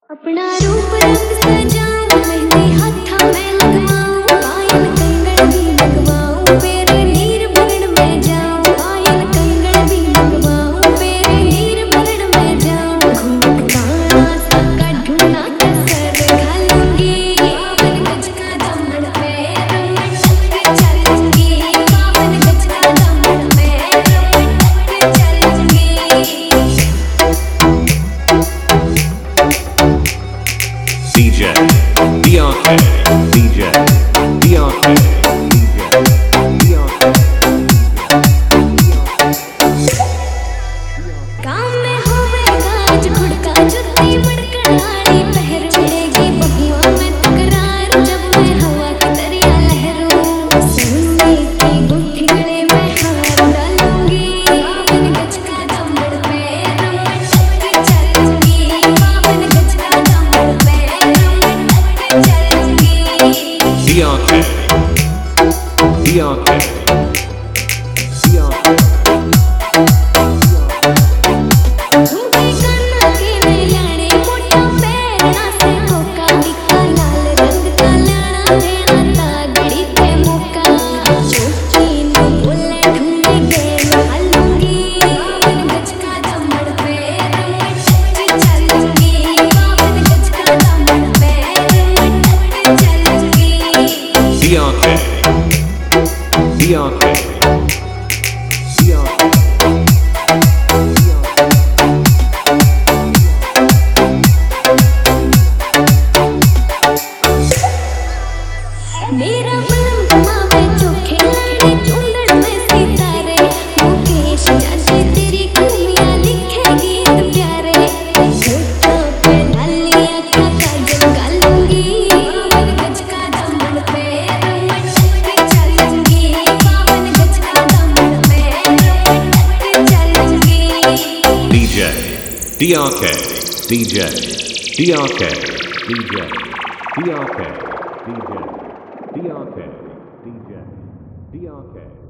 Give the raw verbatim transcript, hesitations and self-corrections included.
अपना रूप रंग सजाऊं, मेहंदी हत्था में लगवाऊं, पायल कंगन भी लगवाऊं, तेरे नीर भरण में जाऊं, पायल कंगन भी लगवाऊं, तेरे नीर भरण में जाऊं, घूंघट काला सा काढूं कसर घालूंगी, बावन गज का दामन में रमण के चलूंगी, बावन गज का दामन में रमण के चलूंगी। D J D R K D J D R K D J D R K काम में होवेगा आज खुड़का जुत्ती मड़कड़ाड़ी पहरेगी बहुआ में तकरार जब मैं हवा की दरिया लहरूं, सोने की गुठी गले में हार डालूंगी, बावन गज का दामन में रमण के चलूंगी, बावन गज का दामन में रमण के चलूंगी। D R K D R K D R K झुमके कान्हा के मेलाने मोटा पैरना से होका निका लाल रंग का लाना देना तागड़ी पे मौका, चोटी नु बोले ढूंढे गेल हालूंगी, बावन गज का दामन पे रमण के चलूंगी, बावन गज का दामन पे रमण के चलूंगी। D R K D R K D R K मेरा बलम घुमावे चोखे लाने चूंदड़ में सितारे, मुकेश जैसे तेरी खूबियां लिखेगी तो प्यारे, होठों पे लालियां का काजल गालूंगी, बावन गज का दामन पे रमण के चलूंगी, बावन गज का दामन पे रमण के चलूंगी। D J D R K D J D R K D J D R K D J D R K D J D R K